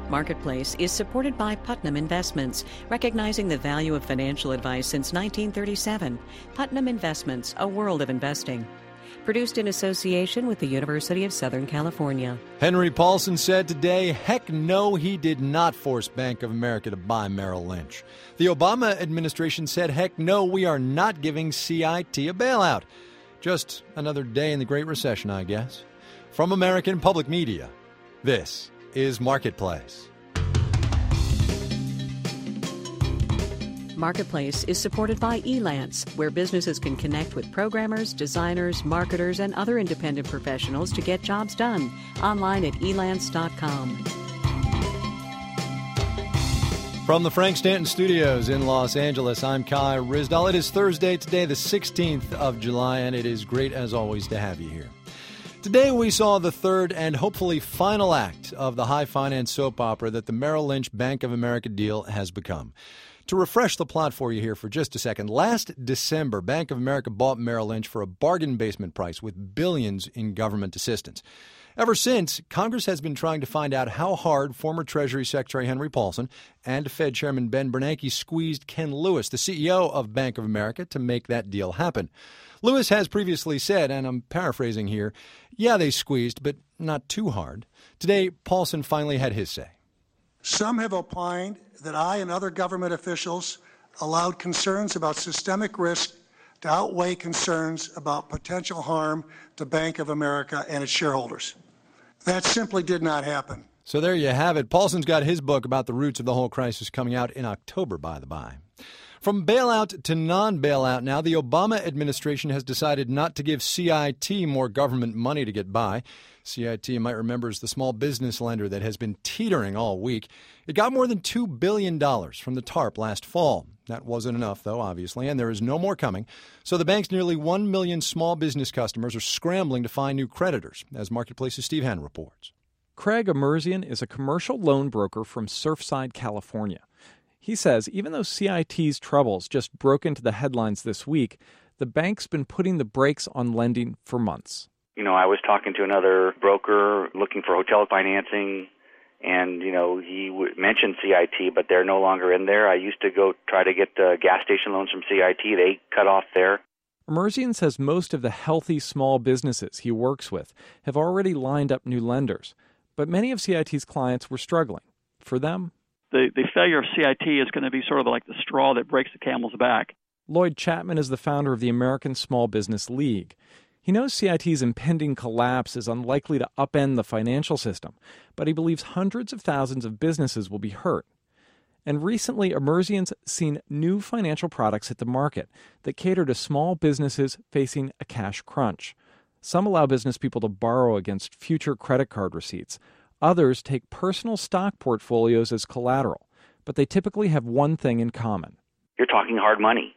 Marketplace is supported by Putnam Investments, recognizing the value of financial advice since 1937. Putnam Investments, a world of investing. Produced in association with the University of Southern California. Henry Paulson said today, heck no, he did not force Bank of America to buy Merrill Lynch. The Obama administration said, heck no, we are not giving CIT a bailout. Just another day in the Great Recession, I guess. From American Public Media, this is Marketplace. Marketplace is supported by Elance, where businesses can connect with programmers, designers, marketers, and other independent professionals to get jobs done. Online at elance.com. From the Frank Stanton Studios in Los Angeles, I'm Kai Ryssdal. It is Thursday today, the 16th of July, and it is great, as always, to have you here. Today we saw the third and hopefully final act of the high finance soap opera that the Merrill Lynch Bank of America deal has become. To refresh the plot for you here for just a second, last December, Bank of America bought Merrill Lynch for a bargain basement price with billions in government assistance. Ever since, Congress has been trying to find out how hard former Treasury Secretary Henry Paulson and Fed Chairman Ben Bernanke squeezed Ken Lewis, the CEO of Bank of America, to make that deal happen. Lewis has previously said, and I'm paraphrasing here, yeah, they squeezed, but not too hard. Today, Paulson finally had his say. Some have opined that I and other government officials allowed concerns about systemic risk to outweigh concerns about potential harm to Bank of America and its shareholders. That simply did not happen. So there you have it. Paulson's got his book about the roots of the whole crisis coming out in October, by the by. From bailout to non-bailout now, the Obama administration has decided not to give CIT more government money to get by. CIT, you might remember, is the small business lender that has been teetering all week. It got more than $2 billion from the TARP last fall. That wasn't enough, though, obviously, and there is no more coming. So the bank's nearly 1 million small business customers are scrambling to find new creditors, as Marketplace's Steve Henn reports. Craig Emerzian is a commercial loan broker from Surfside, California. He says even though CIT's troubles just broke into the headlines this week, the bank's been putting the brakes on lending for months. You know, I was talking to another broker looking for hotel financing, and, you know, he mentioned CIT, but they're no longer in there. I used to go try to get gas station loans from CIT. They cut off there. Emerzian says most of the healthy small businesses he works with have already lined up new lenders, but many of CIT's clients were struggling. For them, the failure of CIT is going to be sort of like the straw that breaks the camel's back. Lloyd Chapman is the founder of the American Small Business League. He knows CIT's impending collapse is unlikely to upend the financial system, but he believes hundreds of thousands of businesses will be hurt. And recently, Emerzian's seen new financial products hit the market that cater to small businesses facing a cash crunch. Some allow business people to borrow against future credit card receipts. Others take personal stock portfolios as collateral, but they typically have one thing in common. You're talking hard money,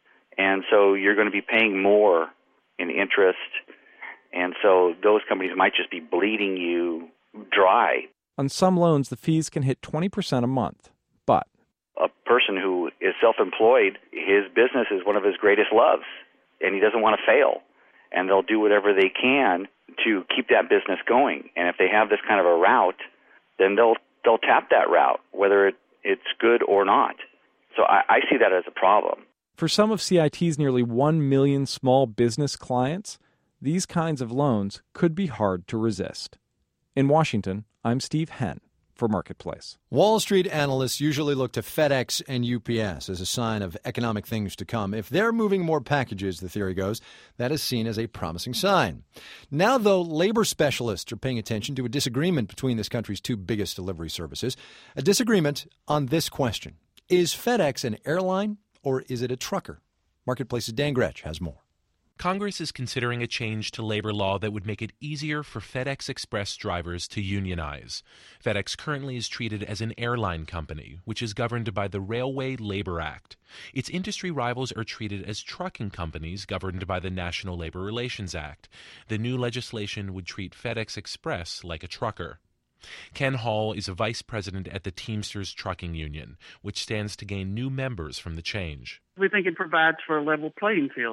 and so you're going to be paying more in interest, and so those companies might just be bleeding you dry. On some loans, the fees can hit 20% a month, but a person who is self-employed, his business is one of his greatest loves, and he doesn't want to fail, and they'll do whatever they can to keep that business going. And if they have this kind of a route, then they'll tap that route, whether it's good or not. So I see that as a problem. For some of CIT's nearly 1 million small business clients, these kinds of loans could be hard to resist. In Washington, I'm Steve Henn for Marketplace. Wall Street analysts usually look to FedEx and UPS as a sign of economic things to come. If they're moving more packages, the theory goes, that is seen as a promising sign. Now, though, labor specialists are paying attention to a disagreement between this country's two biggest delivery services, a disagreement on this question. Is FedEx an airline or is it a trucker? Marketplace's Dan Gretsch has more. Congress is considering a change to labor law that would make it easier for FedEx Express drivers to unionize. FedEx currently is treated as an airline company, which is governed by the Railway Labor Act. Its industry rivals are treated as trucking companies governed by the National Labor Relations Act. The new legislation would treat FedEx Express like a trucker. Ken Hall is a vice president at the Teamsters Trucking Union, which stands to gain new members from the change. We think it provides for a level playing field.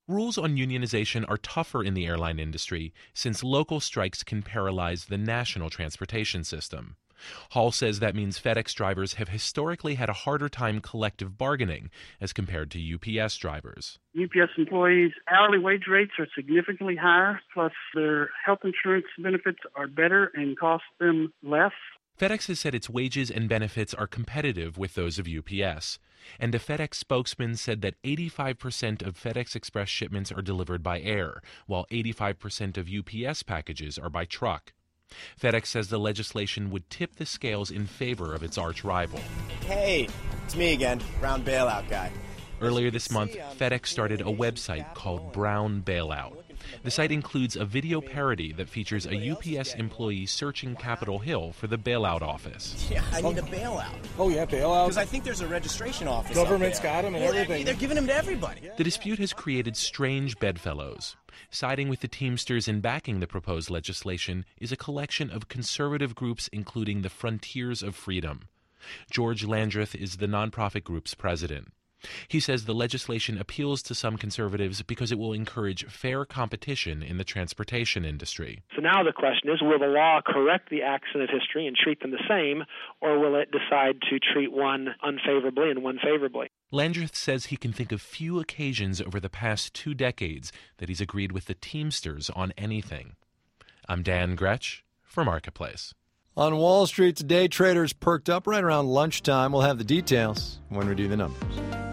Rules on unionization are tougher in the airline industry since local strikes can paralyze the national transportation system. Hall says that means FedEx drivers have historically had a harder time collective bargaining as compared to UPS drivers. UPS employees' hourly wage rates are significantly higher, plus their health insurance benefits are better and cost them less. FedEx has said its wages and benefits are competitive with those of UPS. And a FedEx spokesman said that 85% of FedEx Express shipments are delivered by air, while 85% of UPS packages are by truck. FedEx says the legislation would tip the scales in favor of its arch rival. Hey, it's me again, Brown Bailout Guy. Earlier this month, FedEx started a website called Brown Bailout. The site includes a video parody that features a UPS employee searching Capitol Hill for the bailout office. Yeah, I need a bailout. Oh, yeah, bailout? Because I think there's a registration office. Government's got them and everything. They're giving them to everybody. The dispute has created strange bedfellows. Siding with the Teamsters in backing the proposed legislation is a collection of conservative groups, including the Frontiers of Freedom. George Landreth is the nonprofit group's president. He says the legislation appeals to some conservatives because it will encourage fair competition in the transportation industry. So now the question is, will the law correct the accident history and treat them the same, or will it decide to treat one unfavorably and one favorably? Landreth says he can think of few occasions over the past 2 decades that he's agreed with the Teamsters on anything. I'm Dan Gretsch for Marketplace. On Wall Street today, traders perked up right around lunchtime. We'll have the details when we do the numbers.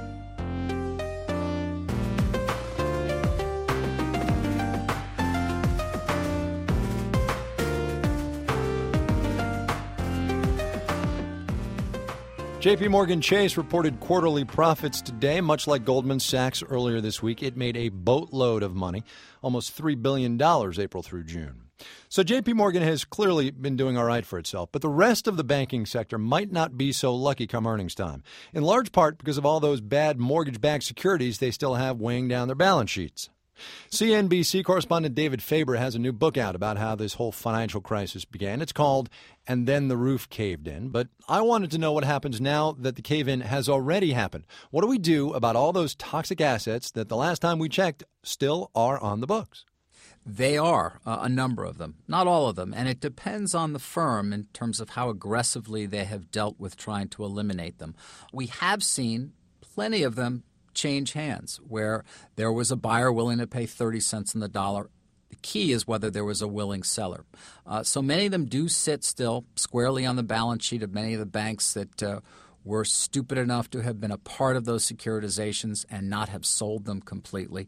JP Morgan Chase reported quarterly profits today. Much like Goldman Sachs earlier this week, it made a boatload of money, almost $3 billion April through June. So JP Morgan has clearly been doing all right for itself, but the rest of the banking sector might not be so lucky come earnings time, in large part because of all those bad mortgage-backed securities they still have weighing down their balance sheets. CNBC correspondent David Faber has a new book out about how this whole financial crisis began. It's called And Then the Roof Caved In. But I wanted to know what happens now that the cave-in has already happened. What do we do about all those toxic assets that the last time we checked still are on the books? They are, a number of them, not all of them, and it depends on the firm in terms of how aggressively they have dealt with trying to eliminate them. We have seen plenty of them change hands, where there was a buyer willing to pay 30 cents on the dollar. The key is whether there was a willing seller. So many of them do sit still squarely on the balance sheet of many of the banks that were stupid enough to have been a part of those securitizations and not have sold them completely.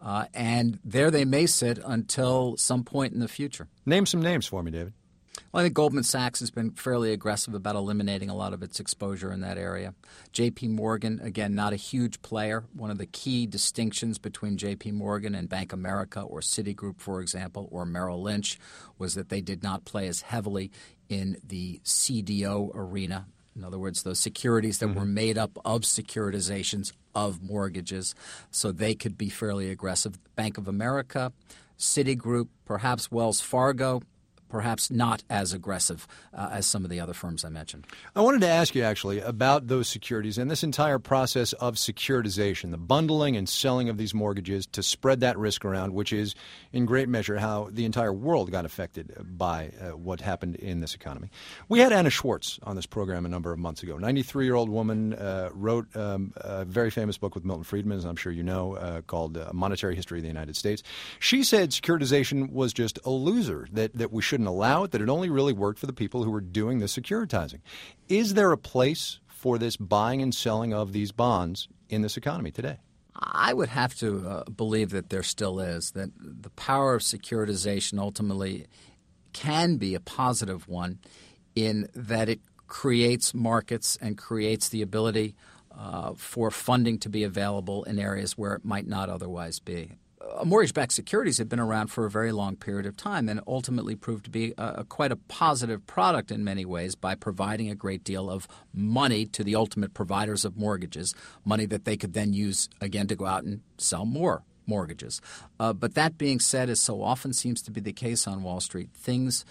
And there they may sit until some point in the future. Name some names for me, David. Well, I think Goldman Sachs has been fairly aggressive about eliminating a lot of its exposure in that area. J.P. Morgan, again, not a huge player. One of the key distinctions between J.P. Morgan and Bank of America or Citigroup, for example, or Merrill Lynch was that they did not play as heavily in the CDO arena. In other words, those securities that were made up of securitizations of mortgages, so they could be fairly aggressive. Bank of America, Citigroup, perhaps Wells Fargo, perhaps not as aggressive as some of the other firms I mentioned. I wanted to ask you, actually, about those securities and this entire process of securitization, the bundling and selling of these mortgages to spread that risk around, which is in great measure how the entire world got affected by what happened in this economy. We had Anna Schwartz on this program a number of months ago. 93-year-old woman, wrote a very famous book with Milton Friedman, as I'm sure you know, called Monetary History of the United States. She said securitization was just a loser, that we shouldn't allow it, that it only really worked for the people who were doing the securitizing. Is there a place for this buying and selling of these bonds in this economy today? I would have to believe that there still is, that the power of securitization ultimately can be a positive one in that it creates markets and creates the ability for funding to be available in areas where it might not otherwise be. Mortgage-backed securities have been around for a very long period of time and ultimately proved to be quite a positive product in many ways by providing a great deal of money to the ultimate providers of mortgages, money that they could then use, again, to go out and sell more mortgages. But that being said, as so often seems to be the case on Wall Street, things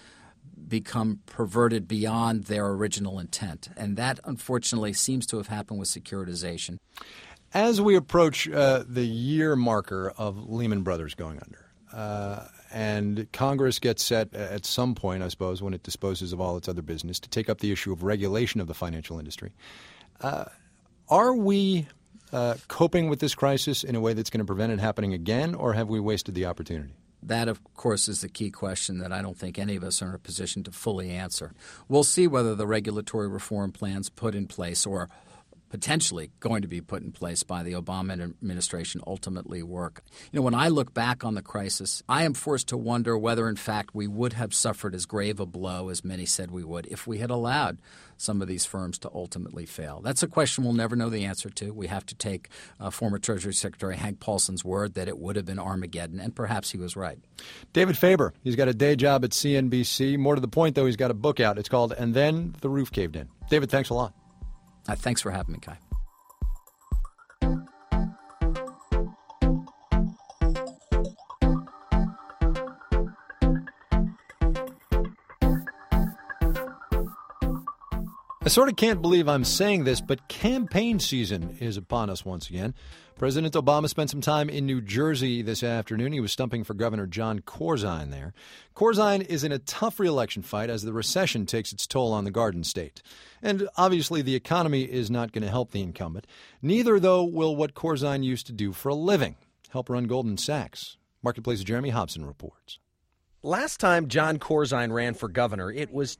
become perverted beyond their original intent. And that, unfortunately, seems to have happened with securitization. As we approach the year marker of Lehman Brothers going under, and Congress gets set at some point, I suppose, when it disposes of all its other business, to take up the issue of regulation of the financial industry, are we coping with this crisis in a way that's going to prevent it happening again, or have we wasted the opportunity? That, of course, is the key question that I don't think any of us are in a position to fully answer. We'll see whether the regulatory reform plans put in place or potentially going to be put in place by the Obama administration ultimately work. When I look back on the crisis, I am forced to wonder whether, in fact, we would have suffered as grave a blow as many said we would if we had allowed some of these firms to ultimately fail. That's a question we'll never know the answer to. We have to take former Treasury Secretary Hank Paulson's word that it would have been Armageddon, and perhaps he was right. David Faber, he's got a day job at CNBC. More to the point, though, he's got a book out. It's called And Then the Roof Caved In. David, thanks a lot. Thanks for having me, Kai. I sort of can't believe I'm saying this, but campaign season is upon us once again. President Obama spent some time in New Jersey this afternoon. He was stumping for Governor Jon Corzine there. Corzine is in a tough re-election fight as the recession takes its toll on the Garden State. And obviously the economy is not going to help the incumbent. Neither, though, will what Corzine used to do for a living, help run Goldman Sachs. Marketplace's Jeremy Hobson reports. Last time Jon Corzine ran for governor, it was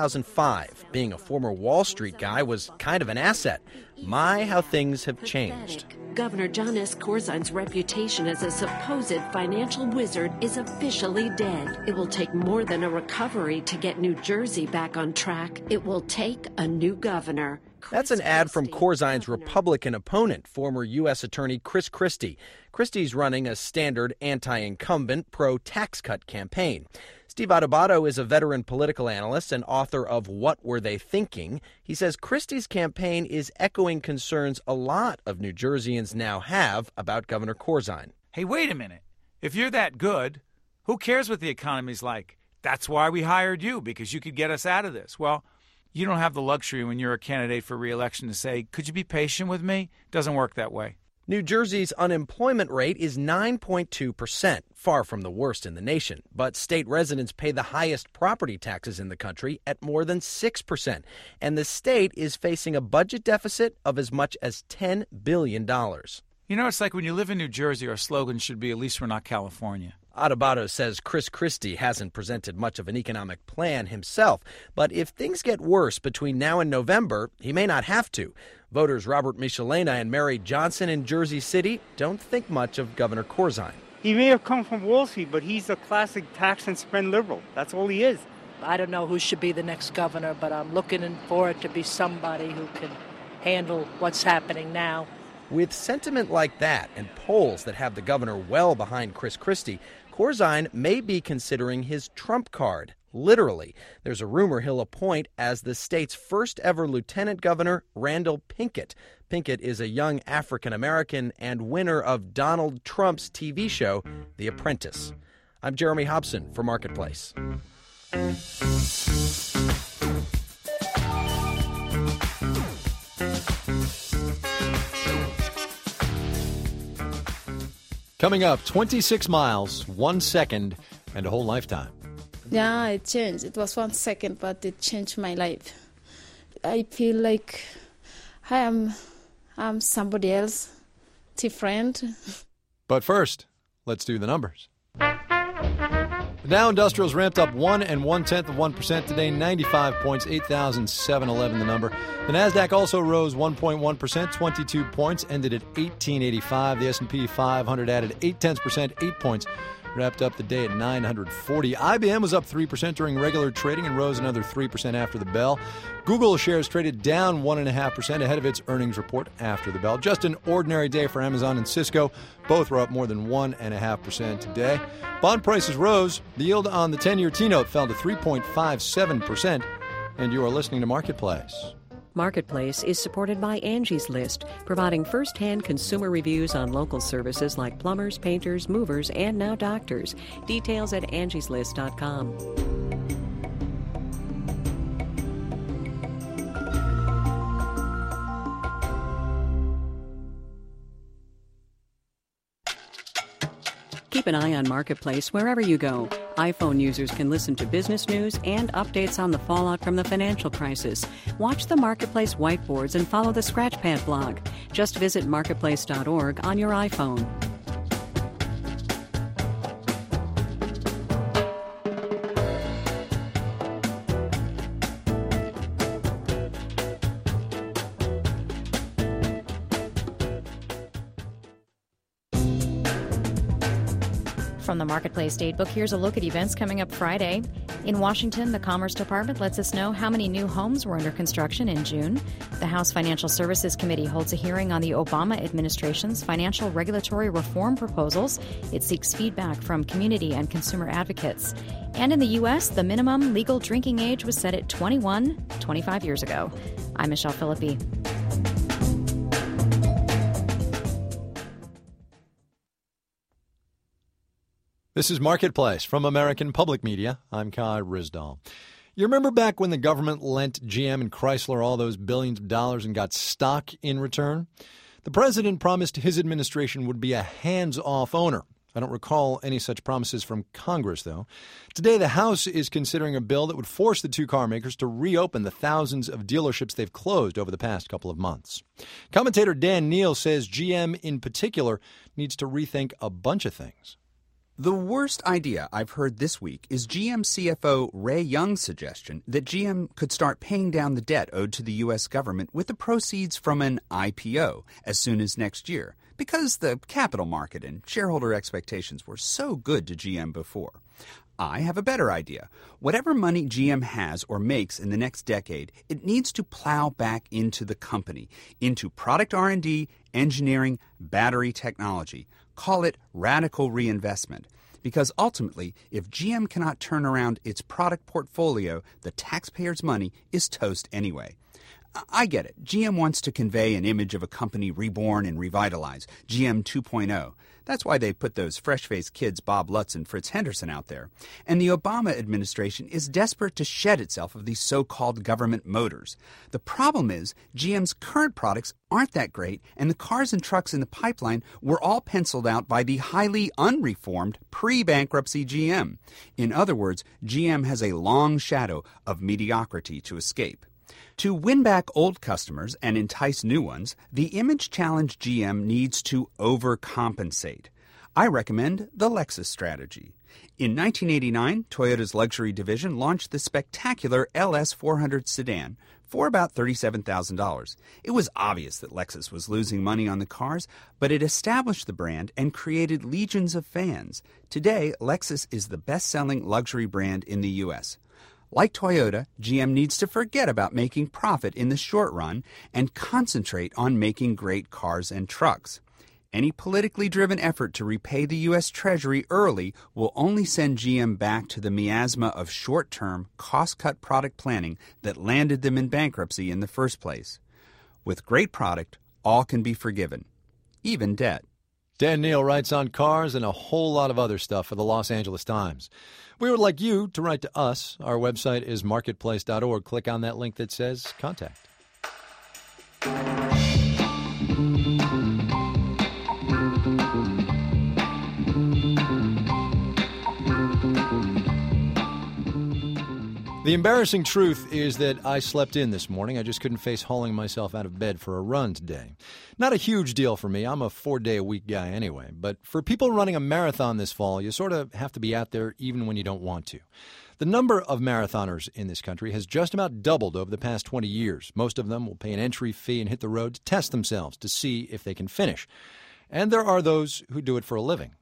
2005. Being a former Wall Street guy was kind of an asset. My, how things have changed. Governor Jon S. Corzine's reputation as a supposed financial wizard is officially dead. It will take more than a recovery to get New Jersey back on track. It will take a new governor. That's an ad from Corzine's Republican opponent, former U.S. Attorney Chris Christie. Christie's running a standard anti-incumbent pro-tax cut campaign. Steve Adubato is a veteran political analyst and author of What Were They Thinking? He says Christie's campaign is echoing concerns a lot of New Jerseyans now have about Governor Corzine. Hey, wait a minute. If you're that good, who cares what the economy's like? That's why we hired you, because you could get us out of this. Well, you don't have the luxury when you're a candidate for re-election to say, could you be patient with me? Doesn't work that way. New Jersey's unemployment rate is 9.2%, far from the worst in the nation. But state residents pay the highest property taxes in the country at more than 6%. And the state is facing a budget deficit of as much as $10 billion. You know, it's like when you live in New Jersey, our slogan should be, at least we're not California. Adubato says Chris Christie hasn't presented much of an economic plan himself, but if things get worse between now and November, he may not have to. Voters Robert Michelena and Mary Johnson in Jersey City don't think much of Governor Corzine. He may have come from Wall Street, but he's a classic tax and spend liberal. That's all he is. I don't know who should be the next governor, but I'm looking for it to be somebody who can handle what's happening now. With sentiment like that and polls that have the governor well behind Chris Christie, Corzine may be considering his trump card, literally. There's a rumor he'll appoint as the state's first ever lieutenant governor, Randall Pinkett. Pinkett is a young African-American and winner of Donald Trump's TV show, The Apprentice. I'm Jeremy Hobson for Marketplace. Coming up, 26 miles, 1 second, and a whole lifetime. Yeah, it changed. It was 1 second, but it changed my life. I feel like I'm somebody else, different. But first, let's do the numbers. The Dow Industrials ramped up 1 1/10% today, 95 points, 8,711 the number. The Nasdaq also rose 1.1%, 22 points, ended at 1885. The S&P 500 added 0.8%, 8 points, wrapped up the day at 940. IBM was up 3% during regular trading and rose another 3% after the bell. Google shares traded down 1.5% ahead of its earnings report after the bell. Just an ordinary day for Amazon and Cisco. Both were up more than 1.5% today. Bond prices rose. The yield on the 10-year T-note fell to 3.57%. And you are listening to Marketplace. Marketplace is supported by Angie's List, providing first-hand consumer reviews on local services like plumbers, painters, movers, and now doctors. Details at angieslist.com. Keep an eye on Marketplace wherever you go. iPhone users can listen to business news and updates on the fallout from the financial crisis. Watch the Marketplace whiteboards and follow the Scratchpad blog. Just visit marketplace.org on your iPhone. From the Marketplace Datebook, here's a look at events coming up Friday. In Washington, the Commerce Department lets us know how many new homes were under construction in June. The House Financial Services Committee holds a hearing on the Obama administration's financial regulatory reform proposals. It seeks feedback from community and consumer advocates. And in the U.S., the minimum legal drinking age was set at 21 25 years ago. I'm Michelle Philippi. This is Marketplace from American Public Media. I'm Kai Ryssdal. You remember back when the government lent GM and Chrysler all those billions of dollars and got stock in return? The president promised his administration would be a hands-off owner. I don't recall any such promises from Congress, though. Today, the House is considering a bill that would force the two car makers to reopen the thousands of dealerships they've closed over the past couple of months. Commentator Dan Neal says GM in particular needs to rethink a bunch of things. The worst idea I've heard this week is GM CFO Ray Young's suggestion that GM could start paying down the debt owed to the U.S. government with the proceeds from an IPO as soon as next year, because the capital market and shareholder expectations were so good to GM before. I have a better idea. Whatever money GM has or makes in the next decade, it needs to plow back into the company, into product R&D, engineering, battery technology. Call it radical reinvestment. Because ultimately, if GM cannot turn around its product portfolio, the taxpayers' money is toast anyway. I get it. GM wants to convey an image of a company reborn and revitalized, GM 2.0. That's why they put those fresh-faced kids Bob Lutz and Fritz Henderson out there. And the Obama administration is desperate to shed itself of these so-called government motors. The problem is GM's current products aren't that great, and the cars and trucks in the pipeline were all penciled out by the highly unreformed pre-bankruptcy GM. In other words, GM has a long shadow of mediocrity to escape. To win back old customers and entice new ones, the image-challenged GM needs to overcompensate. I recommend the Lexus strategy. In 1989, Toyota's luxury division launched the spectacular LS400 sedan for about $37,000. It was obvious that Lexus was losing money on the cars, but it established the brand and created legions of fans. Today, Lexus is the best-selling luxury brand in the U.S. Like Toyota, GM needs to forget about making profit in the short run and concentrate on making great cars and trucks. Any politically driven effort to repay the U.S. Treasury early will only send GM back to the miasma of short-term, cost-cut product planning that landed them in bankruptcy in the first place. With great product, all can be forgiven, even debt. Dan Neal writes on cars and a whole lot of other stuff for the Los Angeles Times. We would like you to write to us. Our website is marketplace.org. Click on that link that says Contact. The embarrassing truth is that I slept in this morning. I just couldn't face hauling myself out of bed for a run today. Not a huge deal for me. I'm a 4-day-a-week guy anyway. But for people running a marathon this fall, you sort of have to be out there even when you don't want to. The number of marathoners in this country has just about doubled over the past 20 years. Most of them will pay an entry fee and hit the road to test themselves to see if they can finish. And there are those who do it for a living.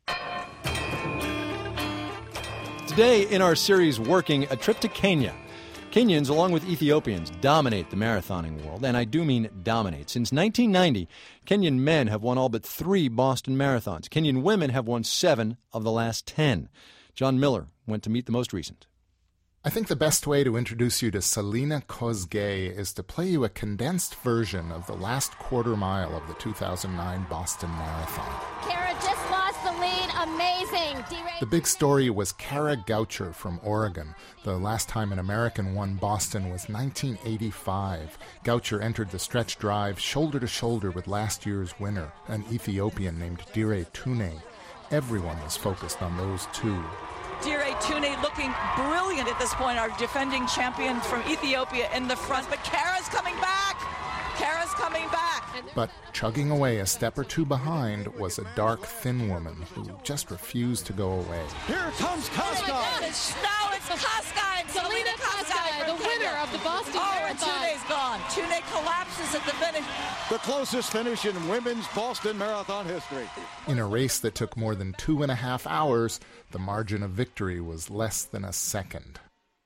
Today in our series Working, a trip to Kenya. Kenyans, along with Ethiopians, dominate the marathoning world, and I do mean dominate. Since 1990, Kenyan men have won all but 3 Boston marathons. Kenyan women have won 7 of the last 10. John Miller went to meet the most recent. I think the best way to introduce you to Selina Kosgei is to play you a condensed version of the last quarter mile of the 2009 Boston Marathon. Kara just lost the lead. Amazing. The big story was Kara Goucher from Oregon. The last time an American won Boston was 1985. Goucher entered the stretch drive shoulder to shoulder with last year's winner, an Ethiopian named Dire Tune. Everyone was focused on those two. Dire Tune looking brilliant at this point, our defending champion from Ethiopia in the front. But Kara's coming back. Kara's coming back. But chugging away a step or two behind was a dark, thin woman who just refused to go away. Here comes Kosgei. Now it's Kosgei. Selena Kosgei, the winner of the Boston Marathon. And Tune's gone. Tune collapses at the finish. The closest finish in women's Boston Marathon history. In a race that took more than 2.5 hours, the margin of victory was less than a second.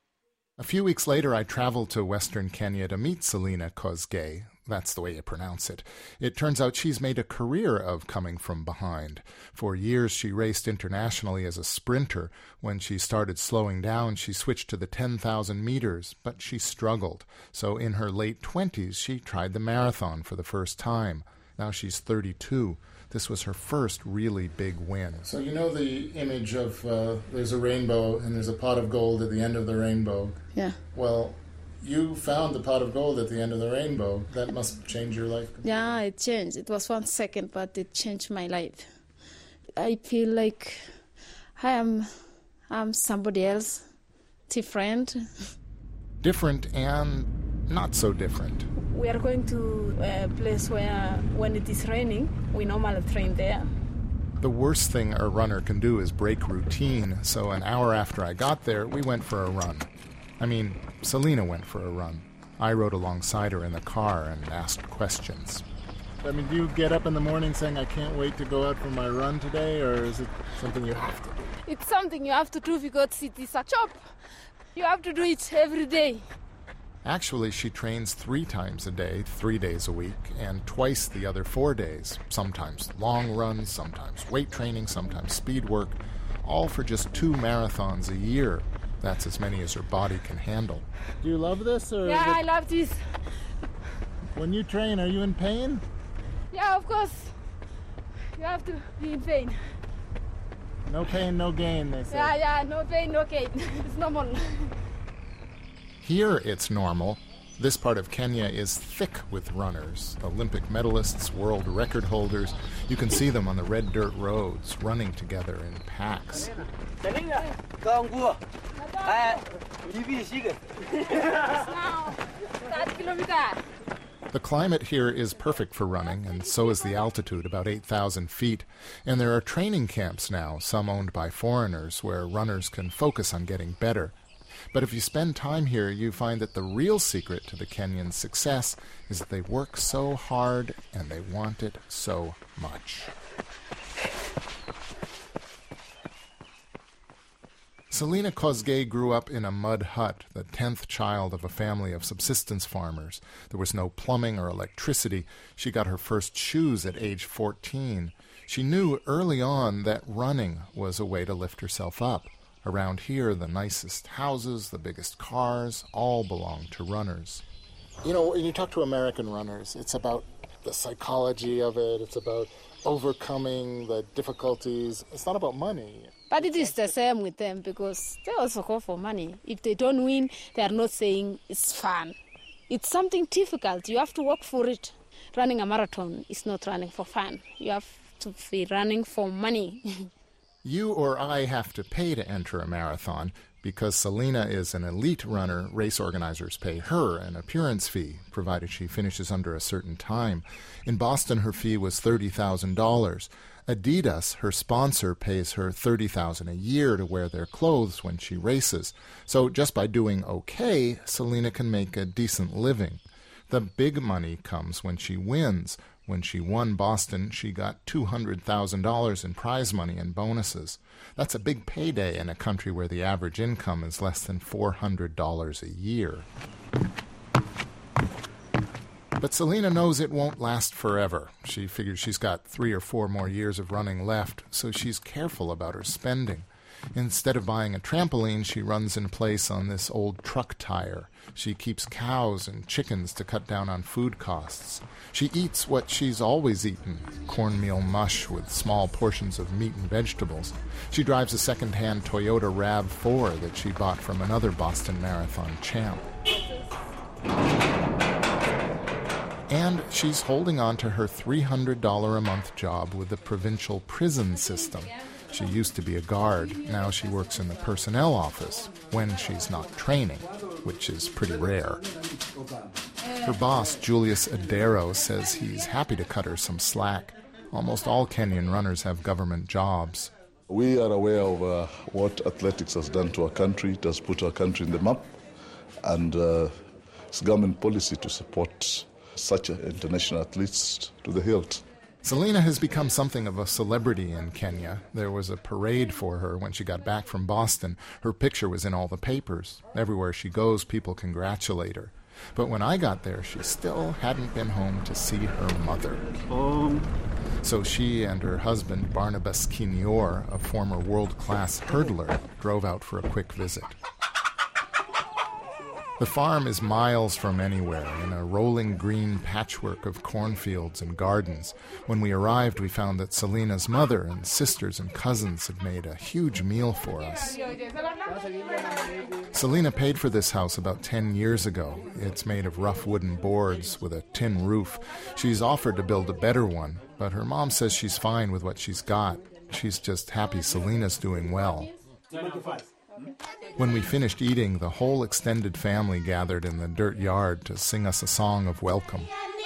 A few weeks later, I traveled to Western Kenya to meet Selena Kosgei. That's the way you pronounce it. It turns out she's made a career of coming from behind. For years, she raced internationally as a sprinter. When she started slowing down, she switched to the 10,000 meters, but she struggled. So in her late 20s, she tried the marathon for the first time. Now she's 32. This was her first really big win. So you know the image of there's a rainbow and there's a pot of gold at the end of the rainbow? Yeah. Well, you found the pot of gold at the end of the rainbow. That must change your life. Yeah, it changed. It was 1 second, but it changed my life. I feel like I'm somebody else, different. Different and not so different. We are going to a place where when it is raining, we normally train there. The worst thing a runner can do is break routine, so an hour after I got there, we went for a run. I mean, Selena went for a run. I rode alongside her in the car and asked questions. I mean, do you get up in the morning saying, I can't wait to go out for my run today, or is it something you have to do? It's something you have to do because it is a job. You have to do it every day. Actually, she trains 3 times a day, 3 days a week, and twice the other 4 days. Sometimes long runs, sometimes weight training, sometimes speed work, all for just 2 marathons a year. That's as many as her body can handle. Do you love this? Or yeah, I love this. When you train, are you in pain? Yeah, of course. You have to be in pain. No pain, no gain, they say. Yeah, no pain, no gain. It's normal. Here it's normal. This part of Kenya is thick with runners, Olympic medalists, world record holders. You can see them on the red dirt roads, running together in packs. The climate here is perfect for running, and so is the altitude, about 8,000 feet. And there are training camps now, some owned by foreigners, where runners can focus on getting better. But if you spend time here, you find that the real secret to the Kenyans' success is that they work so hard and they want it so much. Selena Kosgei grew up in a mud hut, the 10th child of a family of subsistence farmers. There was no plumbing or electricity. She got her first shoes at age 14. She knew early on that running was a way to lift herself up. Around here, the nicest houses, the biggest cars, all belong to runners. You know, when you talk to American runners, it's about the psychology of it. It's about overcoming the difficulties. It's not about money. But it is the same with them because they also go for money. If they don't win, they are not saying it's fun. It's something difficult. You have to work for it. Running a marathon is not running for fun. You have to be running for money. You or I have to pay to enter a marathon. Because Selena is an elite runner, race organizers pay her an appearance fee, provided she finishes under a certain time. In Boston, her fee was $30,000. Adidas, her sponsor, pays her $30,000 a year to wear their clothes when she races. So just by doing okay, Selena can make a decent living. The big money comes when she wins. When she won Boston, she got $200,000 in prize money and bonuses. That's a big payday in a country where the average income is less than $400 a year. But Selena knows it won't last forever. She figures she's got 3 or 4 more years of running left, so she's careful about her spending. Instead of buying a trampoline, she runs in place on this old truck tire. She keeps cows and chickens to cut down on food costs. She eats what she's always eaten, cornmeal mush with small portions of meat and vegetables. She drives a second-hand Toyota RAV4 that she bought from another Boston Marathon champ. And she's holding on to her $300 a month job with the provincial prison system. She used to be a guard. Now she works in the personnel office when she's not training, which is pretty rare. Her boss, Julius Adero, says he's happy to cut her some slack. Almost all Kenyan runners have government jobs. We are aware of what athletics has done to our country. It has put our country in the map, and it's government policy to support such international athletes to the hilt. Selina has become something of a celebrity in Kenya. There was a parade for her when she got back from Boston. Her picture was in all the papers. Everywhere she goes, people congratulate her. But when I got there, she still hadn't been home to see her mother. So she and her husband, Barnabas Kinyor, a former world-class hurdler, drove out for a quick visit. The farm is miles from anywhere, in a rolling green patchwork of cornfields and gardens. When we arrived, we found that Selina's mother and sisters and cousins had made a huge meal for us. Selina paid for this house about 10 years ago. It's made of rough wooden boards with a tin roof. She's offered to build a better one, but her mom says she's fine with what she's got. She's just happy Selina's doing well. When we finished eating, the whole extended family gathered in the dirt yard to sing us a song of welcome.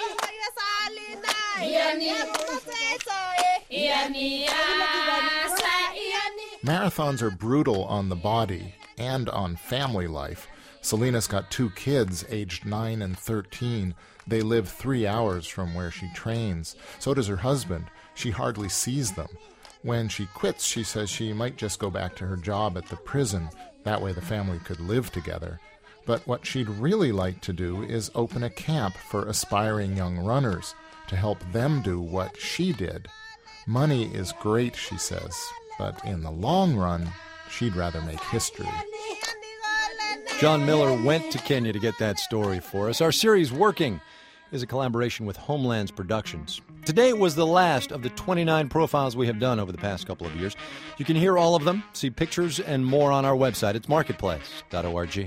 Marathons are brutal on the body and on family life. Selina's got 2 kids, aged 9 and 13. They live 3 hours from where she trains. So does her husband. She hardly sees them. When she quits, she says she might just go back to her job at the prison. That way the family could live together. But what she'd really like to do is open a camp for aspiring young runners to help them do what she did. Money is great, she says, but in the long run, she'd rather make history. John Miller went to Kenya to get that story for us. Our series, Working, is a collaboration with Homelands Productions. Today was the last of the 29 profiles we have done over the past couple of years. You can hear all of them, see pictures and more on our website. It's marketplace.org.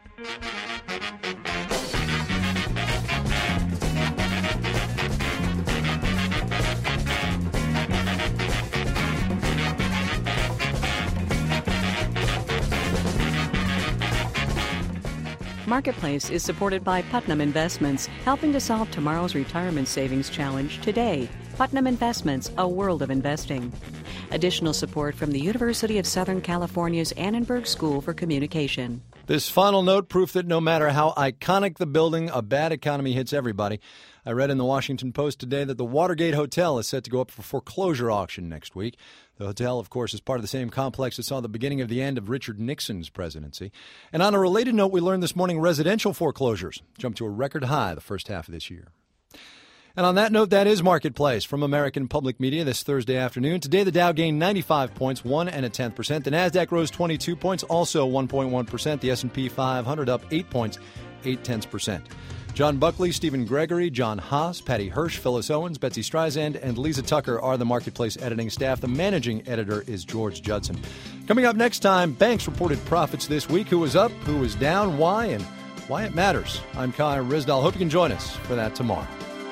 Marketplace is supported by Putnam Investments, helping to solve tomorrow's retirement savings challenge today. Putnam Investments, a world of investing. Additional support from the University of Southern California's Annenberg School for Communication. This final note, proof that no matter how iconic the building, a bad economy hits everybody. I read in the Washington Post today that the Watergate Hotel is set to go up for foreclosure auction next week. The hotel, of course, is part of the same complex that saw the beginning of the end of Richard Nixon's presidency. And on a related note, we learned this morning residential foreclosures jumped to a record high the first half of this year. And on that note, that is Marketplace from American Public Media this Thursday afternoon. Today, the Dow gained 95 points, 1.1%. The Nasdaq rose 22 points, also 1.1%. The S&P 500 up 8 points, 0.8%. John Buckley, Stephen Gregory, John Haas, Patty Hirsch, Phyllis Owens, Betsy Streisand, and Lisa Tucker are the Marketplace editing staff. The managing editor is George Judson. Coming up next time, banks reported profits this week. Who was up, who was down, why, and why it matters. I'm Kai Ryssdal. Hope you can join us for that tomorrow.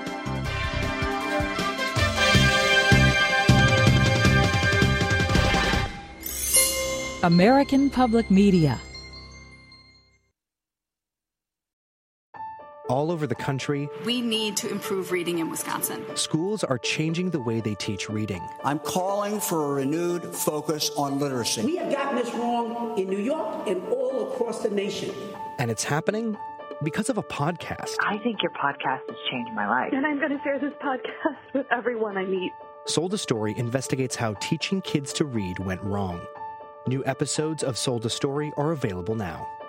American Public Media. All over the country, we need to improve reading in Wisconsin. Schools are changing the way they teach reading. I'm calling for a renewed focus on literacy. We have gotten this wrong in New York and all across the nation. And it's happening because of a podcast. I think your podcast has changed my life. And I'm going to share this podcast with everyone I meet. Sold a Story investigates how teaching kids to read went wrong. New episodes of Sold a Story are available now.